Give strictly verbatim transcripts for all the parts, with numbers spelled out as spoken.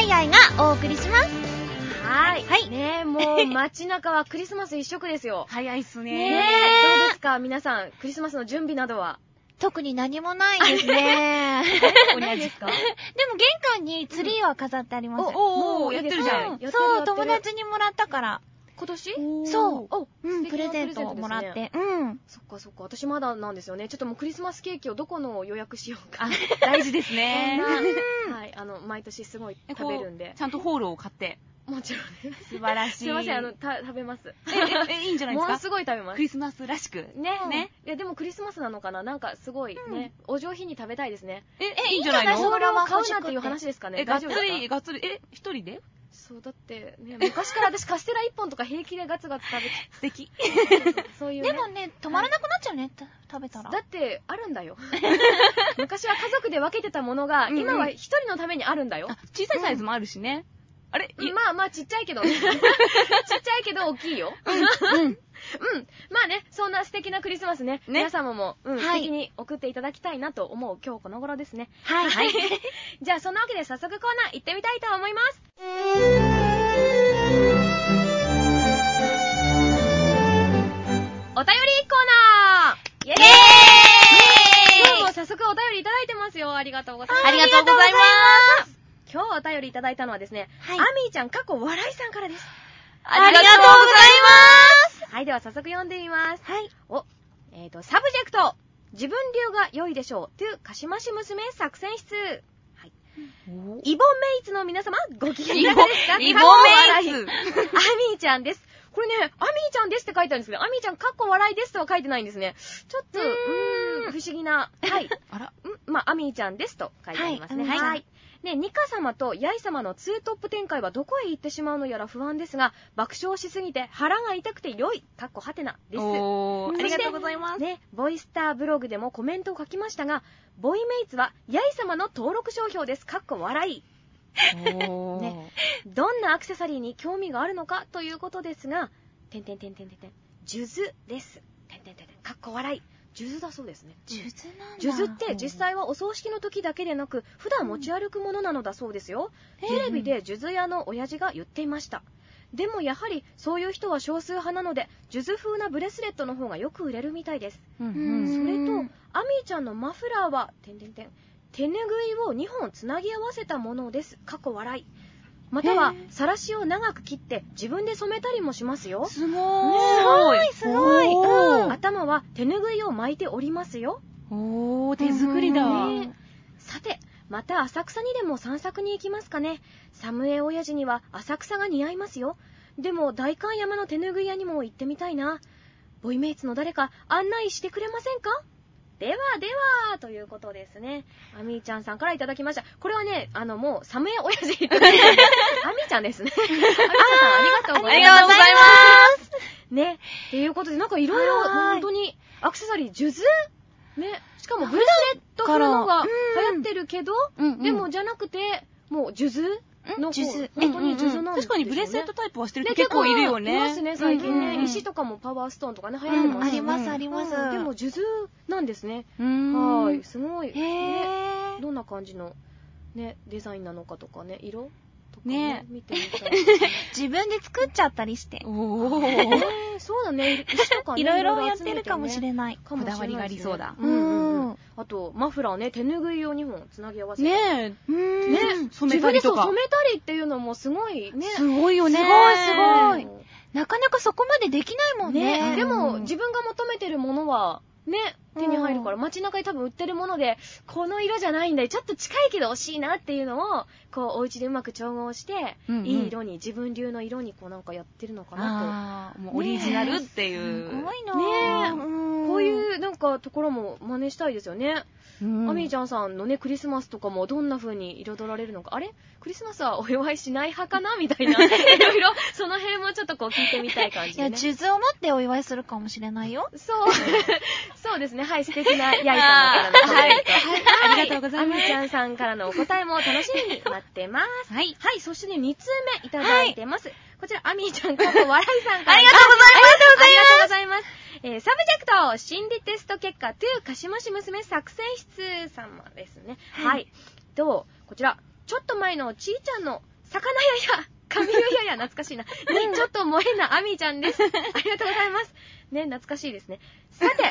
いあいがお送りします。 はい。 はい。 ねえ、もう街中はクリスマス一色ですよ。 早いっすね。 ねえ、どうですか皆さん、クリスマスの準備などは。 特に何もないですね。 何ですか？ でも玄関にツリーは飾ってあります。 お、お、お、やってるじゃん。 そう、友達にもらったから。 今年？ そう。 お、 うん、プレゼントをもらって。うん。 そっかそっか、私まだなんですよね。ちょっともうクリスマスケーキをどこの予約しようか。 あ、大事ですね。 はい、あの、毎年すごい食べるんで。 ちゃんとホールを買って。 もちろんね。 素晴らしい。 すいません、あの、た、食べます。 え、え、いいんじゃないですか？ ものすごい食べます。 クリスマスらしく。 ね。ね。いや、でもクリスマスなのかな？なんかすごいね、お上品に食べたいですね。 え、え、いいんじゃないの？ ホールを買うなっていう話ですかね。 え、がっつり、がっつり、え、一人で？ そう、だってね、昔から私カステラ一本とか平気でガツガツ食べて、 素敵。 そういう、 ね。でもね、止まらなくなっちゃうね、食べたら。 だって、あるんだよ。昔は家族で分けてたものが、今は一人のためにあるんだよ。 小さいサイズもあるしね。あれまあまあちっちゃいけどね。ちっちゃいけど大きいよ。うん。うん。まあね、そんな素敵なクリスマスね。皆様も、うん、素敵に送っていただきたいなと思う今日この頃ですね。 はい。はい。 じゃあそんなわけで早速コーナー行ってみたいと思います。お便りコーナーイェーイ今日も早速お便りいただいてますよ。ありがとうございます。 ありがとうございます。 今日お便りいただいたのはですね、はい、アミーちゃん過去笑いさんからです。 ありがとうございます。 はい、では早速読んでみます。 はい。 お、えっと、サブジェクト、自分流が良いでしょう、というかしまし娘作戦室。はい。イボメイツの皆様、ご機嫌いかがですか？ イボメイツ。 アミーちゃんです。これね、アミーちゃんですって書いてあるんですけど、アミーちゃんかっこ笑いですとは書いてないんですね。ちょっと、うーん、不思議な。はい。 あら、 んまあ、アミーちゃんですと書いてありますね。 はい。 はい。ね、ニカ様とヤイ様のツートップ展開はどこへ行ってしまうのやら不安ですが、爆笑しすぎて腹が痛くて良い、かっこはてなです。 おー、ありがとうございます。 ね、ボイスターブログでもコメントを書きましたが、ボイメイツはヤイ様の登録商標です、かっこ笑い。 おー。 ね、どんなアクセサリーに興味があるのかということですが、てんてんてんてんてんてん、数珠です。てんてんてんてん、かっこ笑い。数珠だそうですね。 数珠なんだ。 数珠って実際はお葬式の時だけでなく、普段持ち歩くものなのだそうですよ。テレビで数珠屋の親父が言っていました。でもやはりそういう人は少数派なので、数珠風なブレスレットの方がよく売れるみたいです。 うんうん、 それと、アミーちゃんのマフラーは、てんてんてん、手ぬぐいをにほんつなぎ合わせたものです。過去笑い。または、さらしを長く切って自分で染めたりもしますよ。 すごーい。 すごい、すごい。 うん。頭は手ぬぐいを巻いておりますよ。 おー、手作りだ。 ね、さて、また浅草にでも散策に行きますかね。サムエ親父には浅草が似合いますよ。でも、代官山の手ぬぐい屋にも行ってみたいな。ボイメイツの誰か案内してくれませんか？ではでは、ということですね。アミーちゃんさんからいただきました。これはね、あの、もう、サムエ親父いただいて、アミーちゃんですね。アミーちゃんさん、ありがとうございます。 ありがとうございます。 ね。っていうことで、なんかいろいろ、本当に、アクセサリー、数珠ね。しかも、ブレスレット風のが流行ってるけど、でも、じゃなくて、もう、数珠の数珠。 本当に数珠なんですよね。 確かにブレスレットタイプはしてる人結構いるよね。 いますね、最近ね。石とかもパワーストーンとかね、流行ってます。 あります、あります。 でも、数珠なんですね。 ははい。すごい。 へー。どんな感じの、ね、デザインなのかとかね、色とかね、 見てみたい。 自分で作っちゃったりして。 おー。 そうだね。石とかね。 いろいろやってるかもしれない。 こだわりがありそうだ。 うんうん。あと、マフラーね、手ぬぐいをにほんつなぎ合わせて。 ねえ。 ね、 染めたりとか。 染めたりっていうのもすごいね。 すごいよね。 すごいすごい。なかなかそこまでできないもんね。 でも、自分が求めてるものは、ね、手に入るから、街中に多分売ってるもので、この色じゃないんだよ、ちょっと近いけど惜しいなっていうのを、こう、お家でうまく調合して、いい色に、自分流の色にこうなんかやってるのかなと。もうオリジナルっていう。 すごいなね。こういうなんかところも真似したいですよね。アミーちゃんさんのね、クリスマスとかもどんな風に彩られるのか。あれクリスマスはお祝いしない派かなみたいな。いろいろ、その辺もちょっとこう聞いてみたい感じでね。 いや、数珠を持ってお祝いするかもしれないよ。 そう。そうですね。はい、素敵なヤイ様からのコメント。はい、 ありがとうございます。 アミーちゃんさんからのお答えも楽しみに待ってます。 はい。 はい、そしてね、に通目いただいてます。こちら、アミーちゃんからの笑いさんから。 ありがとうございます。 ありがとうございます。えー、サブジェクト、心理テスト結果、トゥーかしまし娘作戦室様ですね。はい。はい、と、こちら、ちょっと前のちーちゃんの魚屋や、神湯屋や、懐かしいな。に、ちょっと萌えなアミちゃんです。ありがとうございます。ね、懐かしいですね。さて、はい、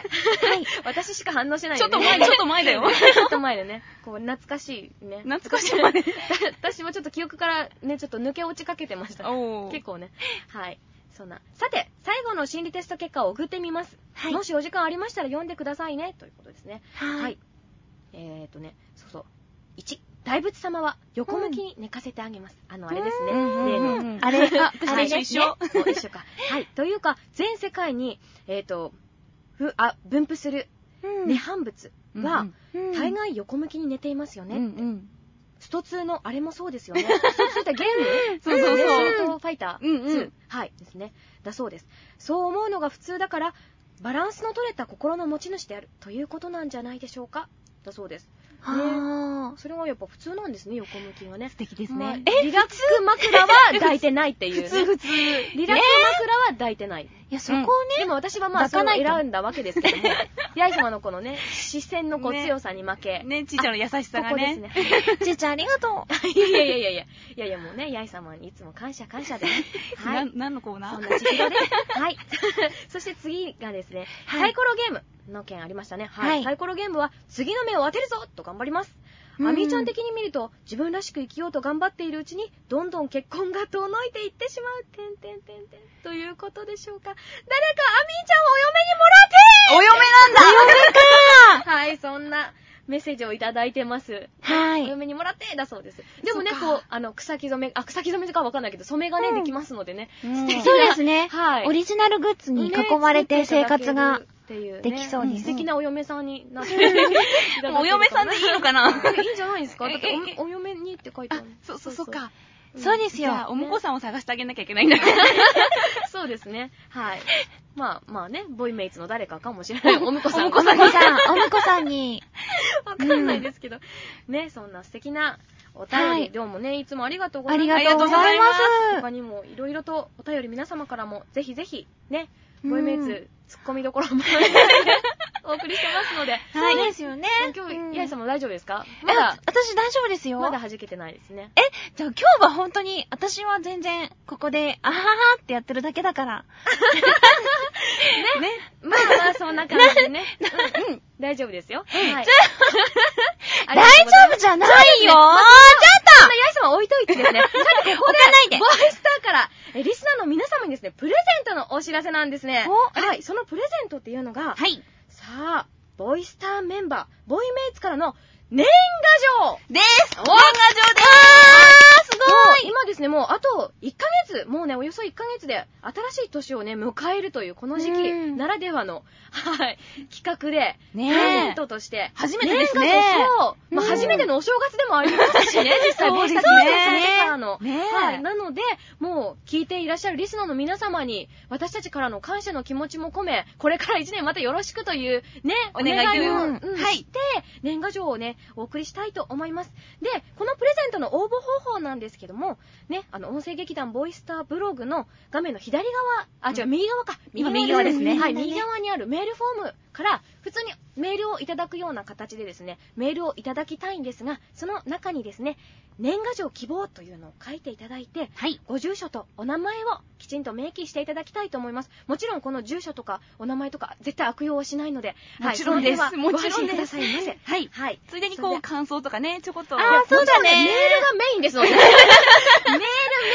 私しか反応してないよね。 ちょっと前、ちょっと前だよ。 ちょっと前でね、こう、懐かしいね。 懐かしい前。 私もちょっと記憶からね、ちょっと抜け落ちかけてました。 おー。 結構ね。はい。そんな。さて、最後の心理テスト結果を送ってみます。 はい。 もしお時間ありましたら読んでくださいね。ということですね。 はい。 はい。えーとね、そうそう。いち、大仏様は横向きに寝かせてあげます。うん、あの、あれですね。例の。 あれ、あ、 あれ一緒。 ね、もう一緒か。はい。というか、全世界に、えーと、ふ、あ、分布する、涅槃仏は、大概横向きに寝ていますよね。うんうん、ストツーのあれもそうですよね。ストツーってゲームそうそうそう。 ストリートファイターツー、 うんうん、 はい。ですね。だそうです。そう思うのが普通だから、バランスの取れた心の持ち主であるということなんじゃないでしょうか。だそうです。 はね、それはやっぱ普通なんですね、横向きがね。 素敵ですね。まあ、 えリラックス枕は抱いてないっていう、ね。 普通普通。 リラックス枕は抱いてない。 いや、そこをね、 うん、でも私はまあ、それを選んだわけですけども、ヤイ様のこのね、視線のこう強さに負け。 ね、ねちーちゃんの優しさがね。 ここですね。 ちーちゃんありがとう。 いやいやいやいやいや、いやいやもうね、ヤイ様にいつも感謝感謝で。 はい。何のコーナー？ そんな千尋です。はい。そして次がですね、はい、サイコロゲームの件ありましたね。はい。はい、サイコロゲームは、次の目を当てるぞと頑張ります。アミーちゃん的に見ると、自分らしく生きようと頑張っているうちに、どんどん結婚が遠のいていってしまう。てんてんてんてん。ということでしょうか。誰かアミーちゃんをお嫁にもらってお嫁なんだお嫁かはい、そんなメッセージをいただいてます。 はい。 お嫁にもらってだそうです。でもね、こう、あの、草木染め、あ、草木染めかわかんないけど、染めがね、うん、できますのでね。 うん、そうですね。はい。オリジナルグッズに囲まれて生活が。っていうね、できそうです。 素敵なお嫁さんになってお嫁さんでいいのかないいんじゃないですか。だってお、お嫁にって書いてある。 そうそうそうか。 そうですよ。 じゃあ、お婿さんを探してあげなきゃいけないんだ。 そうですね。はい。まあまあね、ボイメイツの誰かかもしれない。お婿さん。 お婿さん。お婿さんに。 わかんないですけど。ね、そんな素敵なお便り、どうもね、いつもありがとうございます。 ありがとうございます。 他にもいろいろとお便り皆様からも、ぜひぜひ、ね、ボイメイツ、ツッコミどころもお送りしてますので。 はい。ですよね。 今日、ヤイさんも大丈夫ですか？ まだ、私大丈夫ですよ。 まだ弾けてないですね。 え、じゃあ今日は本当に、私は全然、ここで、あははってやってるだけだから。 ね。ね。まあまあ、そんな感じでね。うん、うん。大丈夫ですよ。はい。 大丈夫じゃないよー。ちょっとそんなヤイさんは置いといてですね。さて、ここで、ボイスターから、え、リスナーの皆様にですね、プレゼントのお知らせなんですね。はい。そのプレゼントっていうのが、 はい。 さあ、ボイスターメンバー、ボイメイツからの年賀状です年賀状ですあー、すごい今ですね、もうあといっかげつ、もうね、およそいっかげつで新しい年をね、迎えるというこの時期ならではの、はい、企画で、 ね、 プレゼントとして、 初めてですね。 そう、まあ、初めてのお正月でもありますしね、実際そうですね。 そうですからの。 ね、 はい、なので、もう聞いていらっしゃるリスナーの皆様に、私たちからの感謝の気持ちも込め、これからいちねんまたよろしくというね、お願いを、うん、はい、して、年賀状をね、お送りしたいと思います。で、このプレゼントの応募方法なんですけども、ね、あの、音声劇団ボイスターブログの画面の左側、あ、違う、右側か。 今右側ですね。 はい、右側にあるメールフォームから、普通にメールをいただくような形でですね、メールをいただきたいんですが、その中にですね、年賀状希望というのを書いていただいて、はい、ご住所とお名前をきちんと明記していただきたいと思います。もちろんこの住所とかお名前とか絶対悪用はしないので、 もちろんです。 はい、もちろんです。くださいませ。 はい。はい。ついでにこう感想とかね、ちょこっと。 あ、そうだね。メールがメインですので。メールメインで、で、さらに、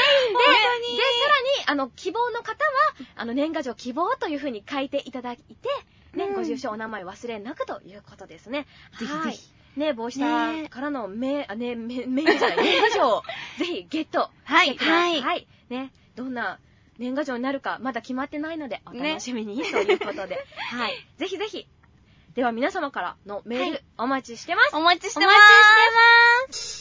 あの、希望の方は、あの、年賀状希望というふうに書いていただいて、ね、うん、ご住所、お名前忘れなくということですね。 ぜひぜひ。 ね、ボイスターからのメ、あ、ね、メ、メールじゃない、年賀状をぜひゲットしてください。はい。はい。ね、どんな年賀状になるかまだ決まってないので、お楽しみに、ね、ということで。はい。ぜひぜひ。では皆様からのメール、はい、お待ちしてます。 お待ちしてます。お待ちしてます。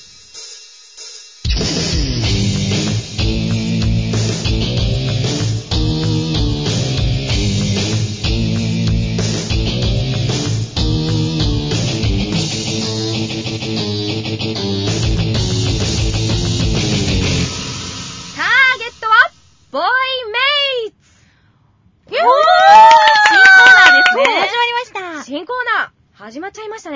ボイメイツ新コーナーですね。 始まりました。 新コーナー始まっちゃいましたね。 はい。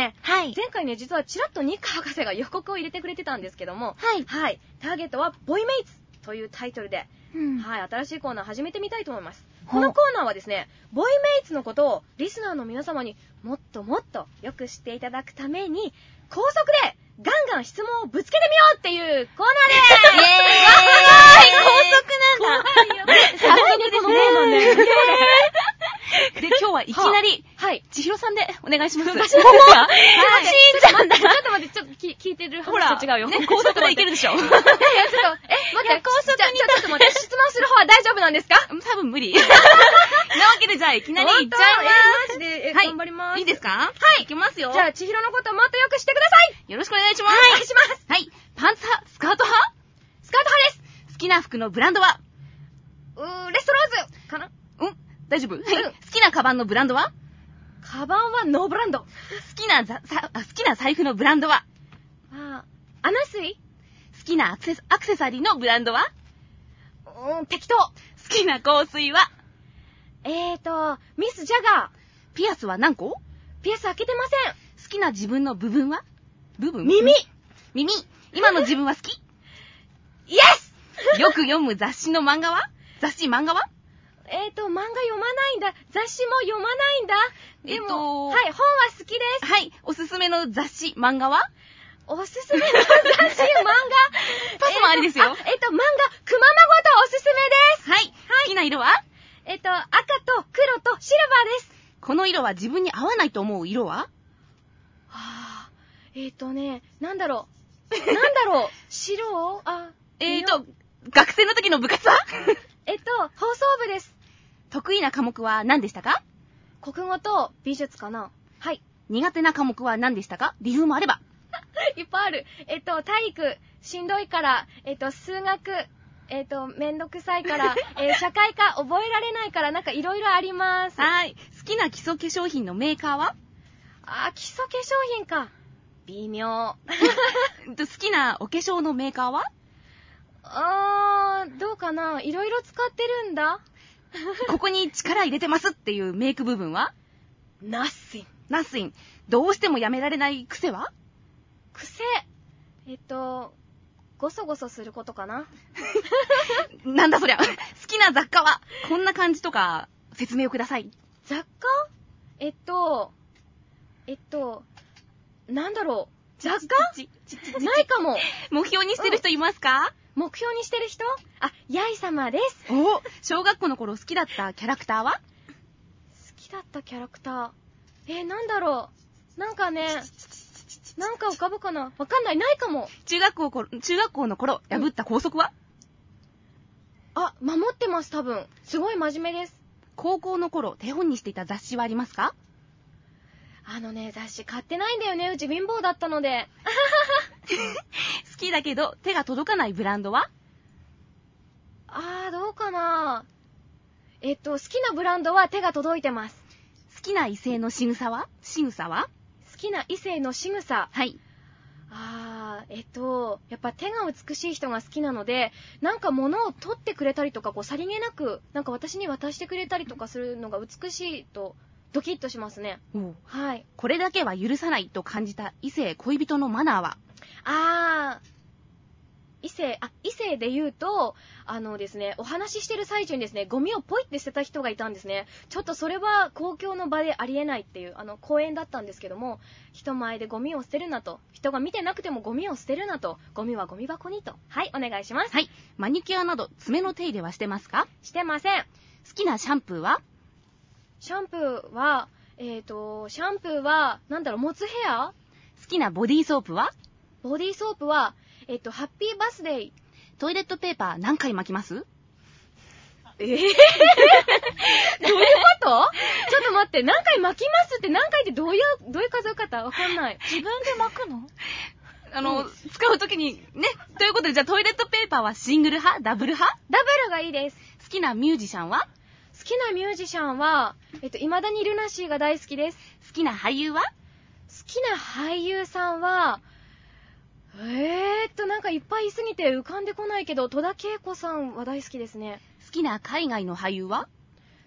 はい前回ね、実はちらっとニック博士が予告を入れてくれてたんですけども、 はい。 はい。ターゲットはボイメイツというタイトルで、 うん。 はい、新しいコーナー始めてみたいと思います。 ほうこのコーナーはですね、ボイメイツのことをリスナーの皆様にもっともっとよく知っていただくために、高速でガンガン質問をぶつけてみようっていうコーナーでーす。 イエーイ高速なんだ。 怖いよ。さすがにこのコーナーね。 で、今日はいきなり、 はい。 千尋さんでお願いします。 私の方ははいしーちゃんだ。ちょっと待って、ちょっとき聞いてるほら、 話と違うよ。 ね、高速でいけるでしょ。 いや、ちょっと、え、待って、高速に。ちょっと待って、質問する方は大丈夫なんですか？ 多分無理。なわけでじゃあいきなりいっちゃいます。 マジで、え、 はい頑張ります。 いいですか？はい。いきますよ。 じゃあ、千尋のことをもっとよくしてください。 よろしくお願いします。 お願いします。 はい。パンツ派、スカート派？ スカート派です。 好きな服のブランドは？ うー、レストローズかな？ うん大丈夫？はい。 うん好きなカバンのブランドは？ カバンはノーブランド。 好きなざさあ好きな財布のブランドは？ あ、アナスイ？ 好きなアクセスアクセサリーのブランドは？ うーん、適当。 好きな香水は？ えーと、ミス・ジャガー。 ピアスは何個？ ピアス開けてま好きな自分の部分は？部分？ せん。耳。 耳。今の自分は好き？ イエスよく読む雑誌の漫画は？雑誌漫画は？ えーと、漫画読まないんだ。雑誌も読まないんだ。でも、 えっとはい、本は好きです。 はい。おすすめの雑誌漫画は？ おすすめの雑誌、漫画。 パスもありですよえーと、あえっと、漫画、くままごとおすすめです。 はい。好きな色は？ えっと、赤と黒とシルバーです。 この色は自分に合わないと思う色は？ はあ、えっとね、なんだろう。なんだろう。白あ、 えーと、学生の時の部活は？ えっと、放送部です。 得意な科目は何でしたか？ 国語と美術かな。はい。 苦手な科目は何でしたか？理由もあれば。 いっぱいある。えっと、体育、しんどいから、えっと、数学、えっと、めんどくさいから、えー社会科覚えられないから、なんかいろいろあります。 はい。好きな基礎化粧品のメーカーは？ あー、基礎化粧品か。微妙。 好きなお化粧のメーカーは？ あー、どうかな。いろいろ使ってるんだ。 ここに力入れてますっていうメイク部分は？ Nothing。 ナッシン。どうしてもやめられない癖は？ 癖。えっと、ごそごそすることかな。 なんだそりゃ。好きな雑貨は？こんな感じとか説明をください。 雑貨？えっと、えっと、なんだろう。雑貨？ ちちちちないかも。 目標にしてる人いますか？ 目標にしてる人？あ、ヤイ様です。 お小学校の頃好きだったキャラクターは？ 好きだったキャラクター。えー、なんだろう。なんかね、なんか浮かぶかな。わかんない。ないかも。 中学校こ中学校の頃破った校則は？ あ、守ってます、多分。すごい真面目です。 高校の頃手本にしていた雑誌はありますか？ あのね、雑誌買ってないんだよね。うち貧乏だったので。 好きだけど手が届かないブランドは？ あー、どうかな。えっと、好きなブランドは手が届いてます。 好きな異性の仕草は？仕草は？ 好きな異性の仕草。 はい。 あー、えっと、やっぱ手が美しい人が好きなので、なんか物を取ってくれたりとか、こう、さりげなく、なんか私に渡してくれたりとかするのが美しいと、ドキッとしますね。はい。 これだけは許さないと感じた異性恋人のマナーは？ あー、異性、あ、異性で言うと、あのですね、お話ししてる最中にですね、ゴミをポイって捨てた人がいたんですね。ちょっとそれは公共の場でありえないっていう、あの、公園だったんですけども、人前でゴミを捨てるなと、人が見てなくてもゴミを捨てるなと、ゴミはゴミ箱にと。はい、お願いします。 はい。マニキュアなど爪の手入れはしてますか？ してません。 好きなシャンプーは？ シャンプーは、えーと、シャンプーは、なんだろう、持つヘア？ 好きなボディーソープは？ ボディーソープは、えっと、ハッピーバースデー。 トイレットペーパー何回巻きます？ えぇ、ー、どういうことちょっと待って、何回巻きますって何回ってどういう、どういう数え方わかんない。 自分で巻くの？ あの、うん、使うときに、ね。ということで、じゃあトイレットペーパーはシングル派？ダブル派？ ダブルがいいです。 好きなミュージシャンは？ 好きなミュージシャンは、えっと、未だにルナシーが大好きです。 好きな俳優は？好きな俳優さんは、えーっと、なんかいっぱいいすぎて浮かんでこないけど、戸田恵子さんは大好きですね。 好きな海外の俳優は？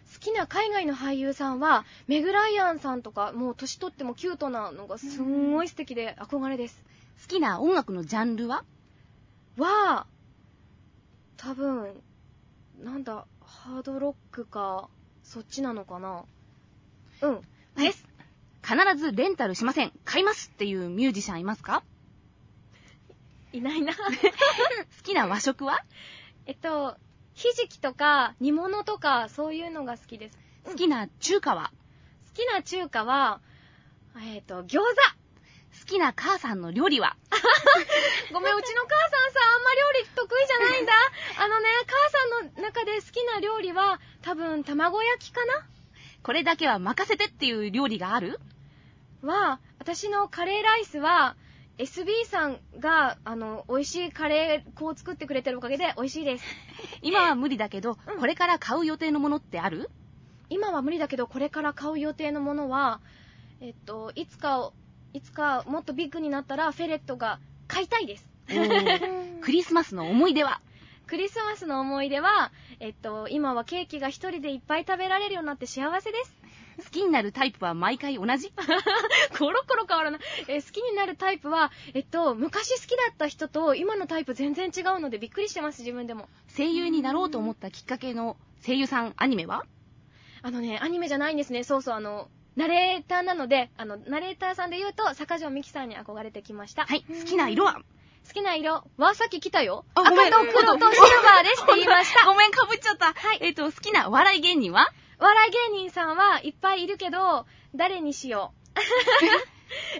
好きな海外の俳優さんはメグライアンさんとか、もう年取ってもキュートなのがすんごい素敵で憧れです。 好きな音楽のジャンルはは多分なんだ、ハードロックかそっちなのかな。うんです。 必ずレンタルしません、買いますっていうミュージシャンいますか？ いないな。好きな和食は？ えっとひじきとか煮物とかそういうのが好きです。 好きな中華は？ 好きな中華はえっと餃子。 好きな母さんの料理は？ ごめん、うちの母さんさ、あんま料理得意じゃないんだ。あのね、母さんの中で好きな料理は多分卵焼きかな。 これだけは任せてっていう料理がある？ は、私のカレーライスは エスビー さんがあの美味しいカレー粉を作ってくれてるおかげで美味しいです。 今は無理だけど、 うん、 これから買う予定のものってある？ 今は無理だけどこれから買う予定のものは、えっといつかいつかもっとビッグになったらフェレットが買いたいです。 クリスマスの思い出は？ クリスマスの思い出は、えっと今はケーキが一人でいっぱい食べられるようになって幸せです。 好きになるタイプは毎回同じ？ コロコロ変わらない。え好きになるタイプは、えっと昔好きだった人と今のタイプ全然違うのでびっくりしてます、自分でも。 声優になろうと思ったきっかけの声優さん、アニメは？ あのね、アニメじゃないんですね。そうそう、あのナレーターなので、あのナレーターさんで言うと坂上美紀さんに憧れてきました。 はい。好きな色は？ 好きな色はさっき来たよ。 赤と黒とシルバーですって言いました。 ごめん、かぶっちゃった。 はい。 えっと好きなお笑い芸人は？ 笑い芸人さんはいっぱいいるけど、誰にしよう。え、待って、いっぱいいすぎて。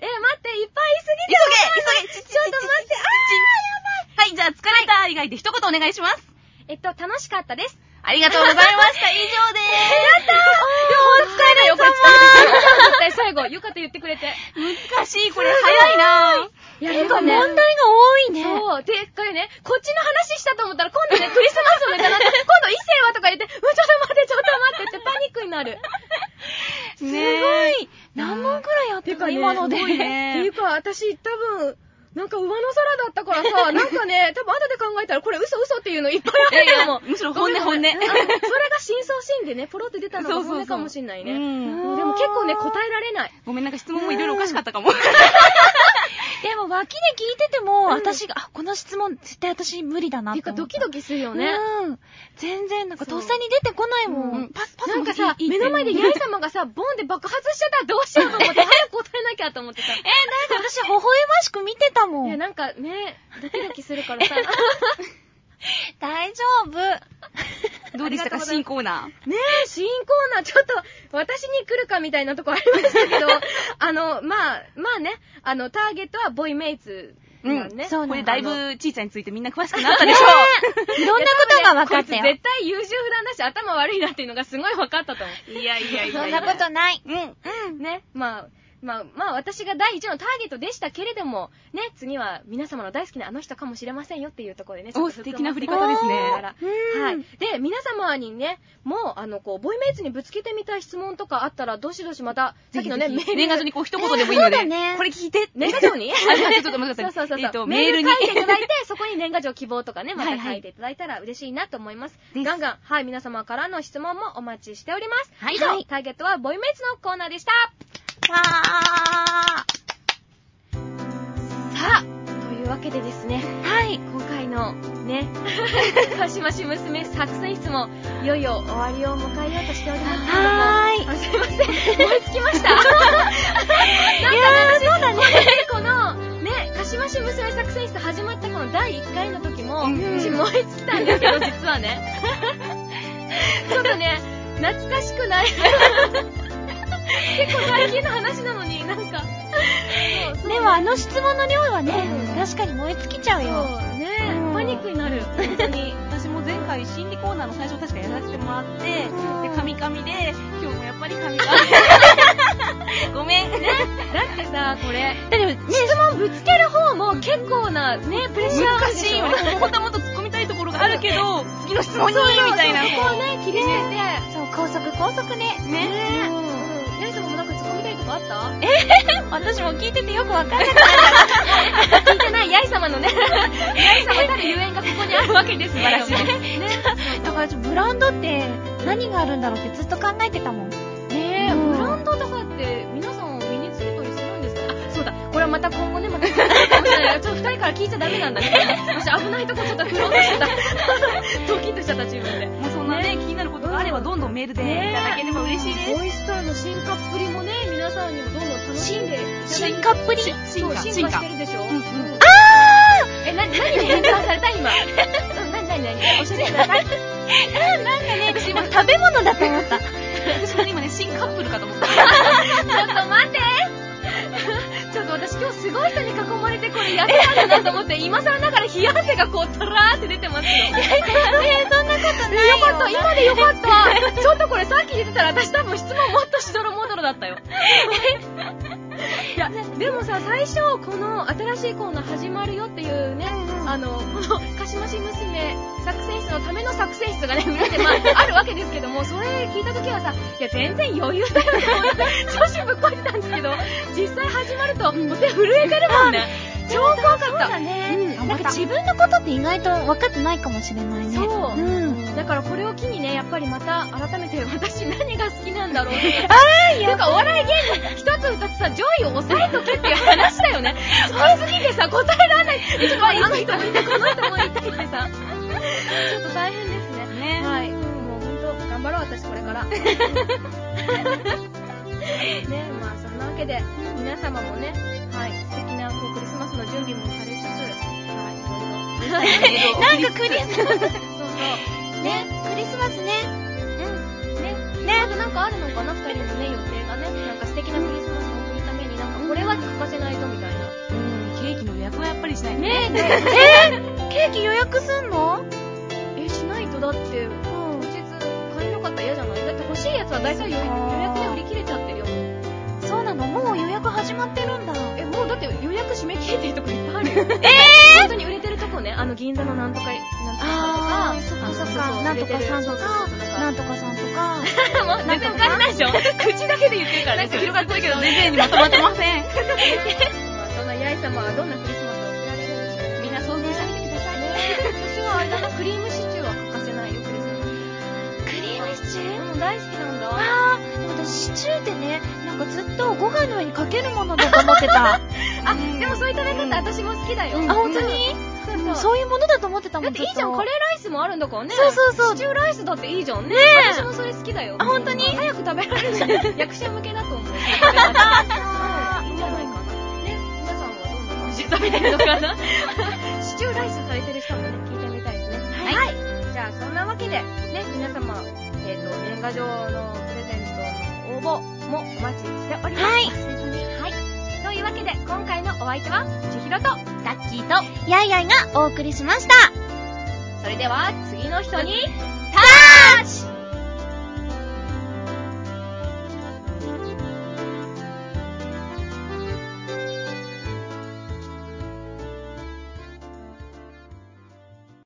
急げ急げちょっと待って。あー、やばい。はい、じゃあ疲れた以外で一言お願いします。 えっと、楽しかったです。 ありがとうございました。以上でーす。やったー。もう疲れたよ、これ疲れた。最後、よかった言ってくれて。 難しい、これ早いなぁ。 いや、なんか問題が多いね。 そう。で、これね、こっちの話したと思ったら、今度ね、クリスマスのネタなんて、今度異性はとか言って、うん、ちょっと待って、ちょっと待ってってパニックになる。 すごい。何問くらいやってたの今ので。 っていうか、私、多分、なんか上の空だったからさ、なんかね、多分後で考えたら、これ嘘嘘っていうのいっぱいあるけども。 むしろ本音本音。それが真相シーンでね、ポロって出たのが本音かもしんないね。 そうそうそう、 でも結構ね、答えられない。 ごめん、なんか質問もいろいろおかしかったかも。 でも脇で聞いてても、うん、私が、あ、この質問絶対私無理だなって思った。 てかドキドキするよね。 うん。全然なんかとっさに出てこないもん。うん、 パスパスなんかさ、目の前でヤイ様がさ、ボンで爆発しちゃったらどうしようと思って、早く答えなきゃと思ってさ。 えー、なんか私微笑ましく見てたもん。 いや、なんかね、ドキドキするからさ。 大丈夫。 どうでしたか、新コーナー。ねえ、新コーナー、ちょっと、私に来るかみたいなとこありましたけど、あの、まあ、まあね、あの、ターゲットはボイメイツなんね。 うん、そうね。これだいぶ、ちーちゃんについてみんな詳しくなったでしょう。いろんなことが分かったよ。 絶対優柔不断だし、頭悪いなっていうのがすごい分かったと思う。 いやいやいや。 そんなことない。 うん。うん。ね、まあ、まあ、まあ、私が第一のターゲットでしたけれども、ね、次は皆様の大好きなあの人かもしれませんよっていうところでね、 お、素敵な振り方ですね。 はい。で、皆様にね、もう、あの、こう、ボイメイツにぶつけてみたい質問とかあったら、どしどしまた、さっきのね、メール。 年賀状にこう一言でもいいので、 ね、 これ聞いて。 年賀状にあ、ちょっと待ってください。 そうそうそう。 えっと、メールに。 書いていただいて、そこに年賀状希望とかね、また書いていただいたら嬉しいなと思います。ガンガン、はい、皆様からの質問もお待ちしております。 はい。 以上、ターゲットはボイメイツのコーナーでした。 わー。 さあ、というわけでですね、 はい、 今回のね、かしまし娘作戦室もいよいよ終わりを迎えようとしておりますけれども、 はーい、 あ、すいません、思いつきました。なんかね、 そうだね、 このね、かしまし娘作戦室始まったこのだいいっかいの時も、 うん、 私燃え尽きたんですけど、実はね、ちょっとね、懐かしくない。結構最近の話なのになんかそうそう、でもあの質問の量はね、うん、確かに燃え尽きちゃうよ。 そうね、うん、パニックになる。本当に私も前回心理コーナーの最初確かやらせてもらって、うん、でカミカミで今日もやっぱりカミカミ。ごめんね。 だってさ、これだね、 質問ぶつける方も結構なねプレッシャーあるでしょ。 難しい。本当はもっと突っ込みたいところがあるけど、次の質問にみたいな。 そこをね切り捨てて、 そう高速高速ね。 ね。 ヤイさんもなんか突っ込みたいとこあった？ えー、私も聞いててよくわかんなかった。 聞いてないヤイ様のね、ヤイ様たるゆえんがここにあるわけです。 素晴らしい。 ね。だからブランドって何があるんだろうってずっと考えてたもん。 ねえ、ブランドとかって皆さん身につけたりするんですか？あ、そうだ、これはまた今後ね、またかもしれない。ちょっと二人から聞いちゃダメなんだね。私危ないとこちょっと振ろうとしてた。ドキッとしちゃった自分で。 もうそんなね、気になることがあればどんどんメールでいただければ嬉しいです。 オイスターの進化っぷりもね、皆さんにもどんどん楽しんでいただいて。 進化っぷり進化してるでしょ。うんうん。え、な、何で変換された今。なになになに教えてください。 なんかね、私今食べ物だと思った。 私も今ね、新カップルかと思った。 ちょっと待って。ちょっと私今日すごい人に囲まれてこれやってたんだなと思って、今更ながら冷や汗がこう、たらーって出てますよ。 いや、そんなことないよ。 よかった、今でよかった。ちょっとこれさっき出てたら私多分質問もっとしどろもどろだったよ。いや、でもさ、最初、この新しいコーナー始まるよっていうね、あの、この、かしまし娘作戦室のための作戦室がね、裏でまあ、あるわけですけども、それ聞いた時はさ、いや、全然余裕だよね、調子ぶっこいてたんですけど、実際始まると、お手震えてるもんね。超怖かった。 そうだね。うん、なんか自分のことって意外と分かってないかもしれないね。 そう。 うん。 だからこれを機にね、やっぱりまた改めて私何が好きなんだろうって。 あー、やなんかお笑い芸人一つ二つさ、上位を抑えとけっていう話だよね。そうすぎてさ、答えられない。いっぱいあの人もいた、この人もいたってさ。ちょっと大変ですね。ね。はい。もうほんと、頑張ろう、私これから。ね、まあそんなわけで、皆様もね、はい、素敵なこうクリスマスの準備もされつつ、はい、いろいろ。 なんかクリスマス。そうそう。 ね、クリスマスね。うん。ね。ね。なんかあるのかな、二人のね、予定がね。なんか素敵なクリスマスを送るために、なんかこれは欠かせないとみたいな。 うん、ケーキの予約はやっぱりしないとね。 ねえ、 えー、ケーキ予約すんの？ え、しないとだって、当日買えなかったら嫌じゃない？だって欲しいやつは大体予約で売り切れちゃってるよ。 そうなの？もう予約始まってるんだ。 え、もうだって予約締め切れてるとこいっぱいあるよ。えー、本当に売れてるとこね、あの銀座のなんとか、なんとかさんとか、 そっかそっか、なんとかさんとか、なんとかさんとか。 もう全然わかんないでしょ。口だけで言ってるからね。 広がってるけど全然にまとまってません。 まあそんな八重様はどんなクリスマスを送られるんでしょう。 みんな想像してみてくださいね。 私はあれだな、クリームシチューは欠かせないよ、クリスマス。 クリームシチュー？ うん、大好きなんだ。 あー、でも私シチューってね、なんかずっとご飯の上にかけるものだと思ってた。 あ、でもそういう食べ方私も好きだよ。 あ、本当に？ そうそう。 そういうものだと思ってたもん。 だっていいじゃん、カレーライスもあるんだからね。 そうそうそう。 シチューライスだっていいじゃんね。私もそれ好きだよ。 あ、本当に？ 早く食べられるし、役者向けだと思う。食べ方。うん、いいんじゃないかな。ね、皆さんはどんな感じで食べてるのかな。シチューライスされてる人もね、聞いてみたいですね。はい。じゃあ、そんなわけで、ね、皆様、えっと、年賀状のプレゼントの応募もお待ちしております。 はい。 はい。というわけで、今回のお相手は、ちひろと、 タッキーと、やいやいがお送りしました。 それでは、次の人に、